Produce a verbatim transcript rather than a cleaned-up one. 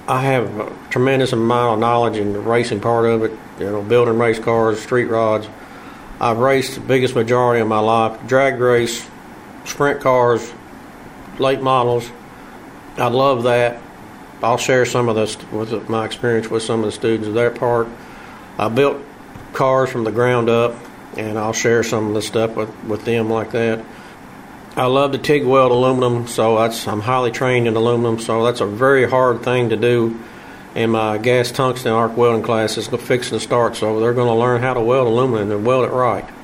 I have a tremendous amount of knowledge in the racing part of it, you know, building race cars, street rods. I've raced the biggest majority of my life, drag race, sprint cars, late models. I love that. I'll share some of this with my experience with some of the students of their part. I built cars from the ground up, and I'll share some of the stuff with, with them like that. I love to TIG weld aluminum, so that's, I'm highly trained in aluminum, so that's a very hard thing to do. And my gas tungsten arc welding class is fixing to start, so they're going to learn how to weld aluminum and weld it right.